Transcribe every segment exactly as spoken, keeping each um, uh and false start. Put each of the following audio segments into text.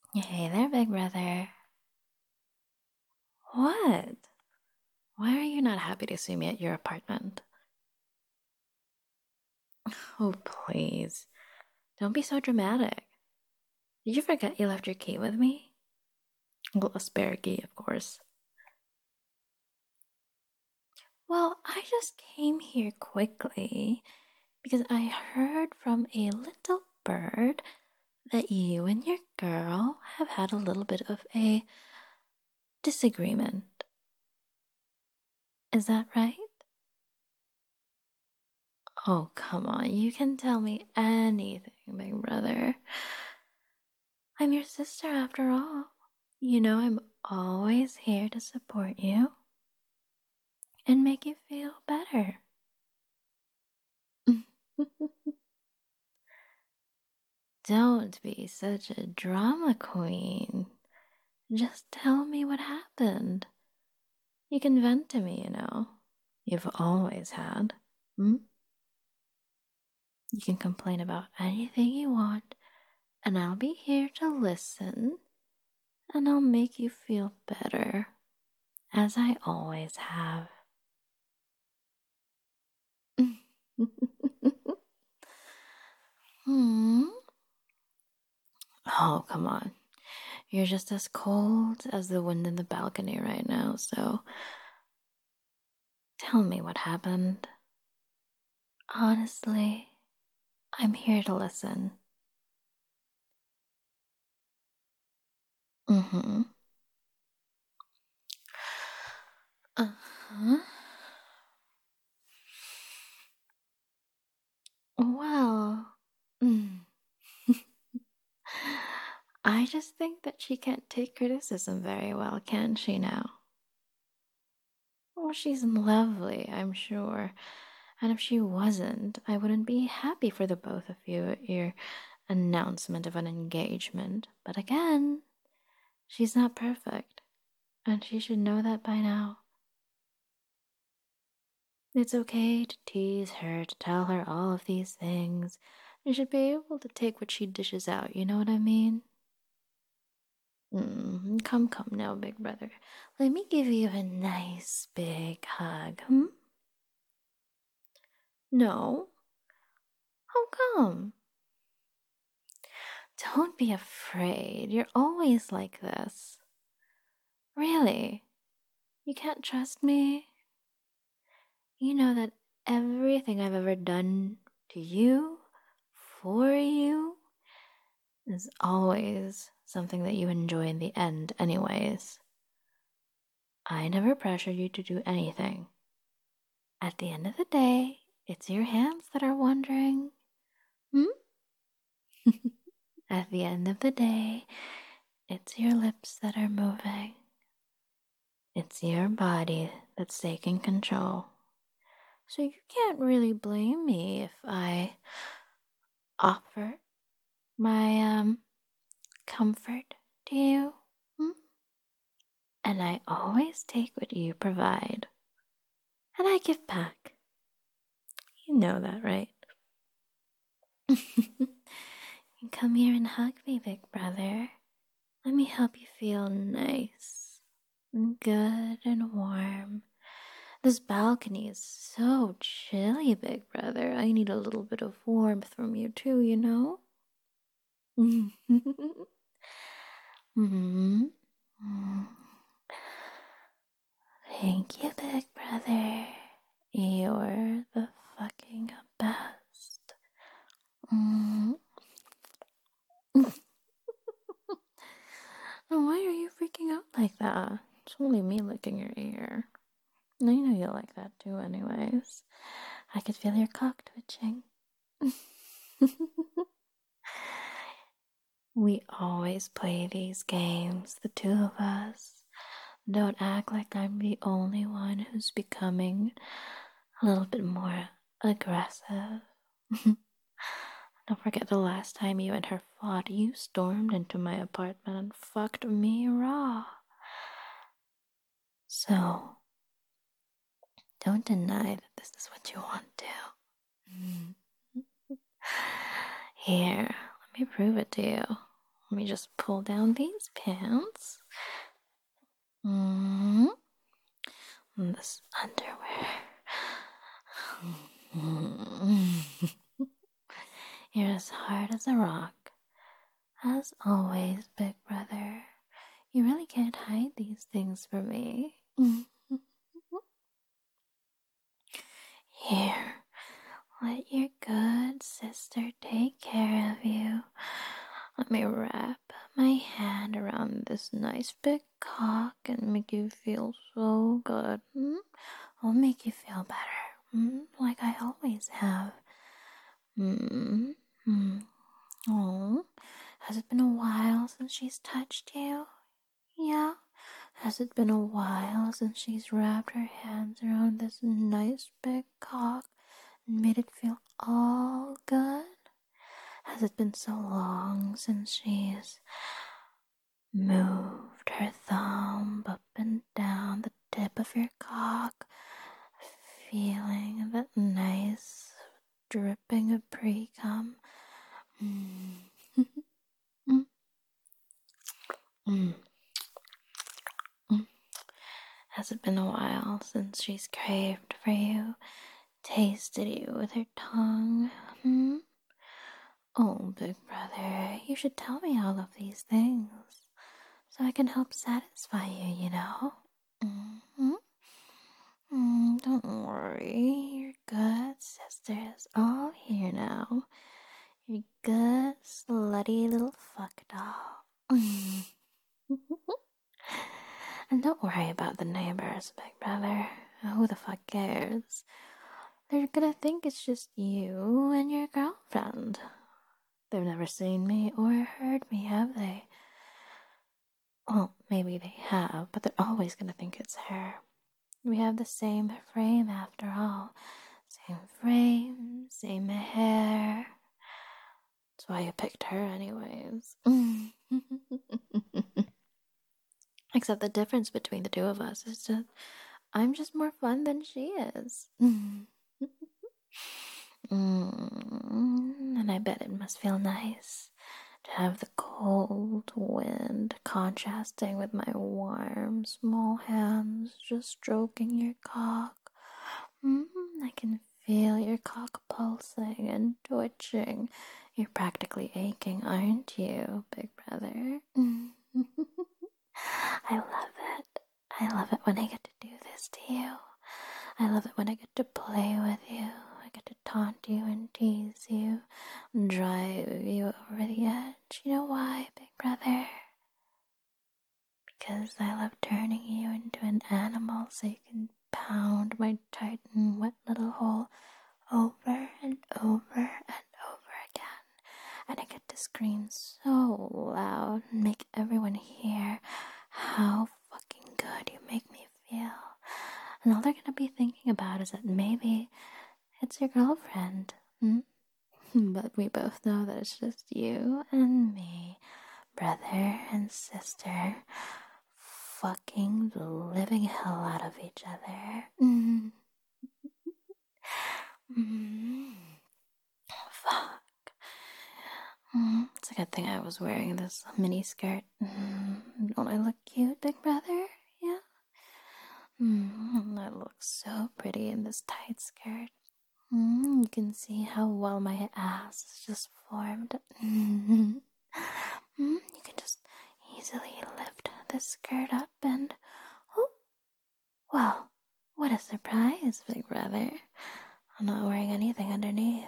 Hey there, big brother. What? Why are you not happy to see me at your apartment? Oh, please. Don't be so dramatic. Did you forget you left your key with me? Well, a spare key, of course. Well, I just came here quickly because I heard from a little bird that you and your girl have had a little bit of a disagreement. Is that right? Oh, come on. You can tell me anything, big brother. I'm your sister after all. You know, I'm always here to support you and make you feel better. Don't be such a drama queen. Just tell me what happened. You can vent to me, you know. You've always had. Hmm? You can complain about anything you want, and I'll be here to listen, and I'll make you feel better, as I always have. Hmm? Oh, come on. You're just as cold as the wind in the balcony right now, so tell me what happened. Honestly, I'm here to listen. Mm-hmm. Uh-huh. Well, mm. I just think that she can't take criticism very well, can she now? Well, she's lovely, I'm sure. And if she wasn't, I wouldn't be happy for the both of you at your announcement of an engagement. But again, she's not perfect, and she should know that by now. It's okay to tease her, to tell her all of these things. You should be able to take what she dishes out, you know what I mean? Mm, come, come now, big brother. Let me give you a nice big hug, hmm? No? How come? Don't be afraid. You're always like this. Really? You can't trust me? You know that everything I've ever done to you, for you, is always something that you enjoy in the end, anyways. I never pressured you to do anything. At the end of the day, it's your hands that are wandering. Hmm? At the end of the day, it's your lips that are moving. It's your body that's taking control. So you can't really blame me if I offer my um comfort to you. Hmm? And I always take what you provide. And I give back. You know that, right? Come here and hug me, big brother. Let me help you feel nice and good and warm. This balcony is so chilly, big brother. I need a little bit of warmth from you, too, you know? hmm Thank you, big brother. You're the fucking best. Mm. Why are you freaking out like that? It's only me licking your ear. I know you like that too, anyways. I could feel your cock twitching. We always play these games, the two of us. Don't act like I'm the only one who's becoming a little bit more aggressive. Don't forget the last time you and her fought, you stormed into my apartment and fucked me raw. So, don't deny that this is what you want to. Here, let me prove it to you. Let me just pull down these pants. Mm-hmm. And this underwear. Mm-hmm. You're as hard as a rock. As always, big brother. You really can't hide these things from me. Here, let your good sister take care of you. Let me wrap my hand around this nice big cock and make you feel so good. Hmm? I'll make you feel better, hmm? Like I always have. Hmm. Hmm. Oh, has it been a while since she's touched you? Yeah. Has it been a while since she's wrapped her hands around this nice big cock and made it feel all good? Has it been so long since she's moved her thumb up and down the tip of your cock, feeling that nice dripping of pre-cum? Mm. Mm. Mm. Mm. Has it been a while since she's craved for you, tasted you with her tongue? Hmm? Oh, big brother, you should tell me all of these things so I can help satisfy you, you know? Mm-hmm. Mm, don't worry, your good sister is all here now. Your good, slutty little fuck doll. And don't worry about the neighbors, big brother. Who the fuck cares? They're gonna think it's just you and your girlfriend. They've never seen me or heard me, have they? Well, maybe they have, but they're always gonna think it's her. We have the same frame after all. Same frame, same hair. That's why I picked her anyways. Except the difference between the two of us is that I'm just more fun than she is. Mm, and I bet it must feel nice to have the cold wind contrasting with my warm, small hands just stroking your cock. Mm, I can feel your cock pulsing and twitching. You're practically aching, aren't you, big brother? I love it. I love it when I get to do this to you. I love it when I get to play with you. I get to taunt you and tease you, drive you over the edge. You know why, big brother? Because I love turning you into an animal so you can pound my tight and wet little hole over and over and over again. And I get to scream so loud and make everyone hear how fucking good you make me feel. And all they're gonna be thinking about is that maybe it's your girlfriend. Hmm? But we both know that it's just you and me, brother and sister, fucking the living hell out of each other. Mm. Mm. Fuck. Mm. It's a good thing I was wearing this mini skirt. Mm. Don't I look cute, big brother? Yeah? Mm. I look so pretty in this tight skirt. Mm. You can see how well my ass is just formed. Mm. Mm. You can just easily lift the skirt up and... Oh, well, what a surprise, big brother. I'm not wearing anything underneath.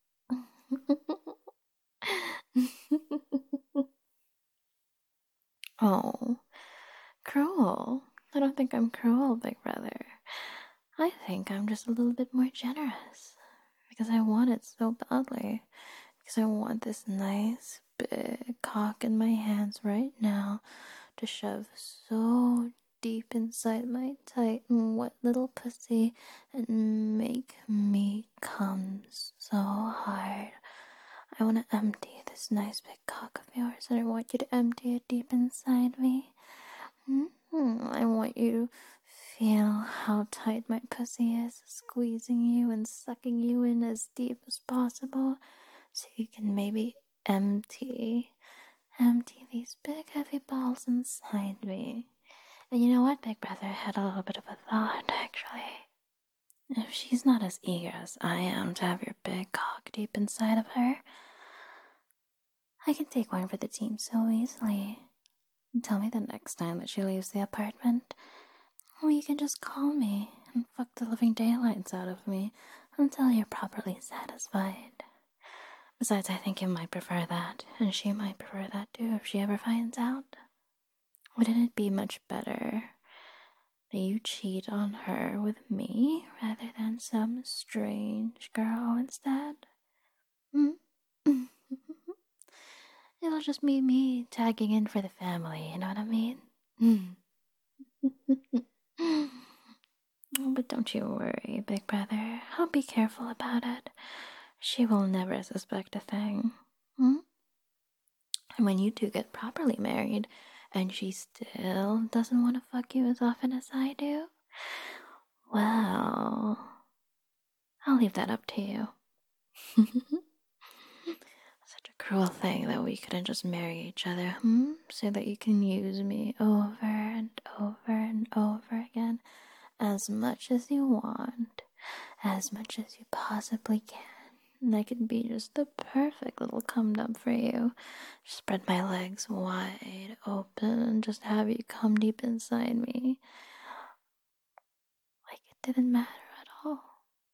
Oh, cruel. I don't think I'm cruel, big brother. I think I'm just a little bit more generous. Because I want it so badly. Because I want this nice big cock in my hands right now to shove so deep inside my tight and wet little pussy and make me come so hard. I want to empty this nice big cock of yours, and I want you to empty it deep inside me. Mm-hmm. I want you to feel how tight my pussy is, squeezing you and sucking you in as deep as possible, so you can maybe empty empty these big heavy balls inside me. And you know what, Big Brother? I had a little bit of a thought, actually. If she's not as eager as I am to have your big cock deep inside of her, I can take one for the team so easily. Tell me the next time that she leaves the apartment, or you can just call me and fuck the living daylights out of me until you're properly satisfied. Besides, I think you might prefer that, and she might prefer that too if she ever finds out. Wouldn't it be much better that you cheat on her with me rather than some strange girl instead? Hmm? It'll just be me tagging in for the family, you know what I mean? But don't you worry, Big Brother. I'll be careful about it. She will never suspect a thing. Hmm? And when you two get properly married, and she still doesn't want to fuck you as often as I do, well, I'll leave that up to you. Such a cruel thing that we couldn't just marry each other, hmm? So that you can use me over and over and over again as much as you want, as much as you possibly can. And I could be just the perfect little cum dump for you. Just spread my legs wide open and just have you come deep inside me. Like it didn't matter at all.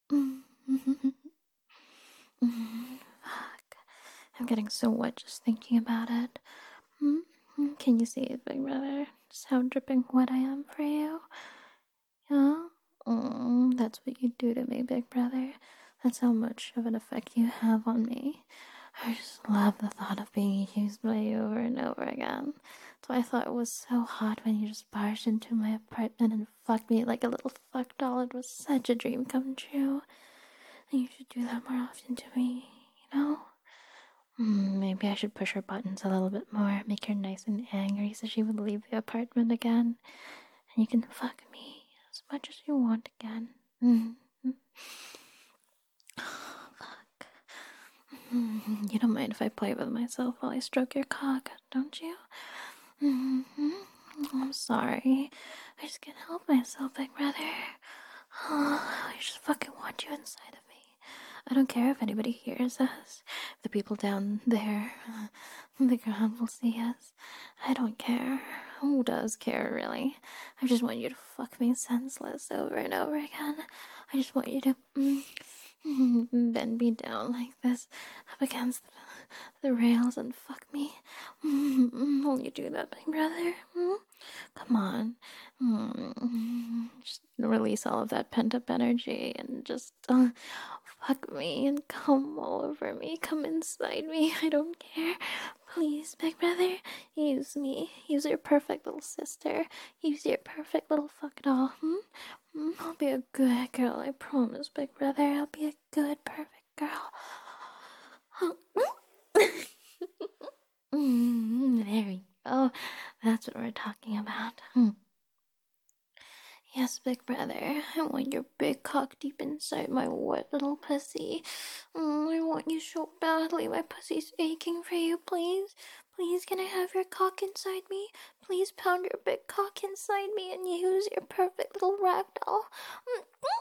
Fuck. I'm getting so wet just thinking about it. Mm-hmm. Can you see it, Big Brother? Just how dripping wet I am for you? Yeah? Mm, that's what you do to me, Big Brother. That's how much of an effect you have on me. I just love the thought of being used by you over and over again. That's why I thought it was so hot when you just barged into my apartment and fucked me like a little fuck doll. It was such a dream come true. And you should do that more often to me, you know? Mm, maybe I should push her buttons a little bit more, make her nice and angry so she would leave the apartment again. And you can fuck me as much as you want again. Mm-hmm. Oh, fuck. Mm-hmm. You don't mind if I play with myself while I stroke your cock, don't you? Mm-hmm. I'm sorry. I just can't help myself, Big Brother. Oh, I just fucking want you inside of me. I don't care if anybody hears us. If the people down there uh, on the ground will see us. I don't care. Who does care, really? I just want you to fuck me senseless over and over again. I just want you to mm, mm, bend me down like this up against the, the rails and fuck me. Mm, mm, will you do that, Big Brother? Mm? Come on. Mm, just release all of that pent-up energy and just uh, fuck me and come all over me. Come inside me. I don't care. Please, Big Brother, use me. Use your perfect little sister. Use your perfect little fuck doll. Hmm? Mm, I'll be a good girl, I promise, Big Brother. I'll be a good, perfect girl. mm, there we go. That's what we're talking about. Hmm. Yes, Big Brother, I want your big cock deep inside my wet little pussy. Mm, I want you so badly. My pussy's aching for you, please. Please, can I have your cock inside me? Please pound your big cock inside me and use your perfect little rag doll. Mm,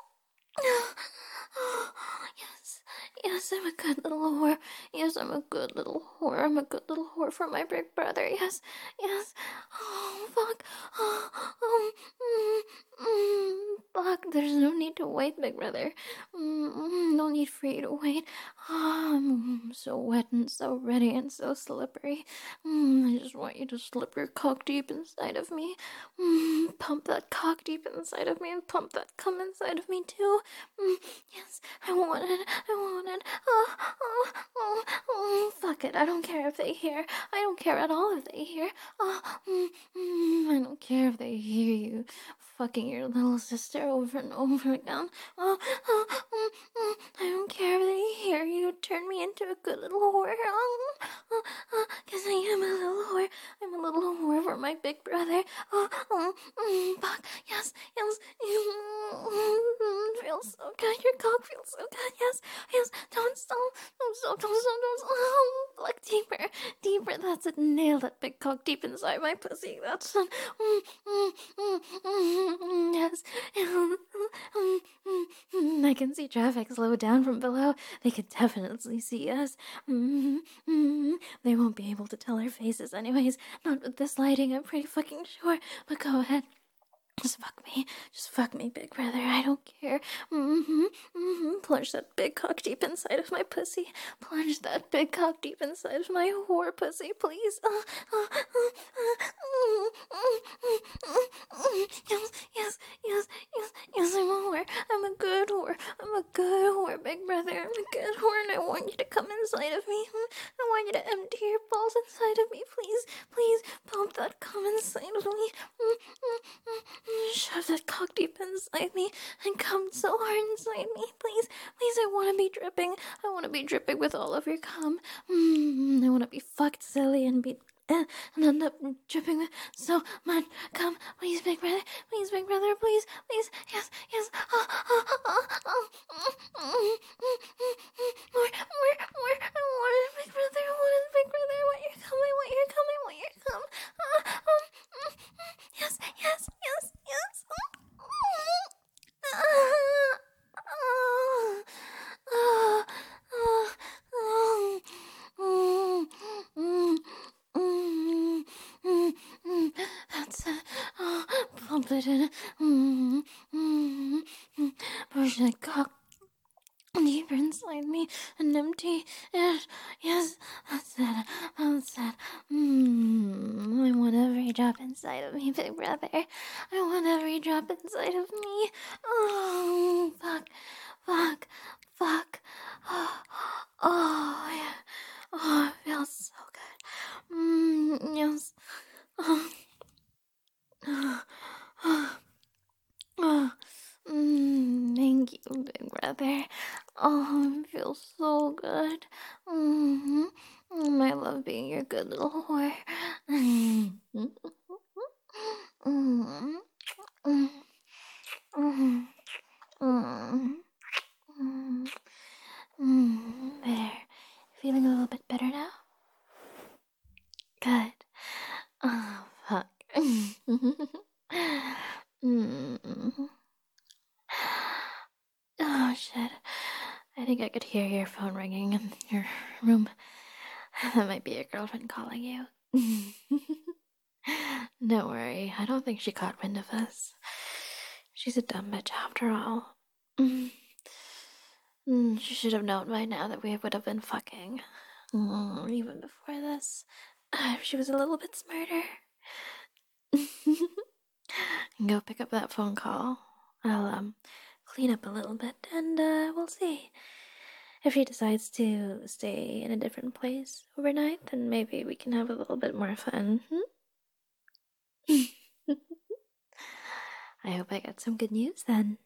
yes, yes, I'm a good little whore. Yes, I'm a good little whore. I'm a good little whore for my big brother. Yes, yes. Oh, fuck. Oh, um, mm, mm, fuck. There's no need to wait, big brother. Mm, no need for you to wait. Oh, I'm so wet and so ready and so slippery. Mm, I just want you to slip your cock deep inside of me. Mm, pump that cock deep inside of me and pump that cum inside of me too. Mm, yes, I want it. I want it. Oh, oh, oh, oh, fuck it. I don't care if they hear. I don't care at all if they hear. Oh, mm, mm, I don't care if they hear you fucking your little sister over and over again. Oh, oh, mm, mm, I don't care if they hear you turn me into a good little whore. Oh, oh, oh, cause I am a little whore. I'm a little whore for more, my big brother. Oh, oh, mm, fuck. Yes, yes. Mm, feels so good. Your cock feels so good. Yes, yes. Don't stop. Don't stop. Don't stop. Don't stop. Oh, like deeper, deeper. That's it. Nail that big cock deep inside my pussy. That's it. Mm, mm, mm, mm, mm, yes. Mm, mm, mm, mm. I can see traffic slow down from below. They could definitely see us. Mm, mm, they won't be able to tell our faces anyways. Not with this lighting, I'm pretty fucking sure. But go ahead. Just fuck me. Just fuck me, big brother. I don't care. Mm-hmm. Mm-hmm. Plunge that big cock deep inside of my pussy. Plunge that big cock deep inside of my whore pussy, please. Uh, uh, uh, uh, yes, yes, yes, yes, yes, I'm a whore. I'm a good whore. I'm a good whore, big brother. I'm a good whore, and I want you to come inside of me. I want you to empty your balls inside of me, please. Please pump that cum inside of me. Shove that cock deep inside me and come so hard inside me, please. Please, I want to be dripping. I want to be dripping with all of your cum. Mm, I want to be fucked silly and be uh, and end up dripping with so much cum. Please, big brother. Please, big brother. Please, please. Yes, yes. Oh, oh, oh, oh, oh. More, more, more. I want it, big brother. I want it, big brother. I want your cum. I want your cum. I want your cum. Uh, um, mm, mm. Yes, yes, yes, yes. That's it. Oh, pump it in. Mm, mm, mm. Push that cock deeper inside me and empty it. Yes, that's it. That's it. Mm, I want every drop inside of me, big brother. I want every drop inside of me. Oh, fuck, fuck, fuck. Oh, oh yeah. Oh, it feels so good. Mm, yes. Oh, oh, oh, oh. Mm, thank you, big brother. Oh, it feels so good. Mm-hmm. Mm, I love being your good little whore. Mm-hmm. Mm-hmm. Mm-hmm. Mm-hmm. Mm-hmm. There. Feeling a little bit better now? Good. Oh, fuck. mm-hmm. Oh, shit. I think I could hear your phone ringing in your room. That might be your girlfriend calling you. Don't worry, I don't think she caught wind of us. She's a dumb bitch after all. Mm. Mm, she should have known by now that we would have been fucking. Mm, even before this. If she was a little bit smarter. Go pick up that phone call. I'll, um, clean up a little bit and, uh, we'll see. If she decides to stay in a different place overnight, then maybe we can have a little bit more fun. Hmm? I hope I got some good news then.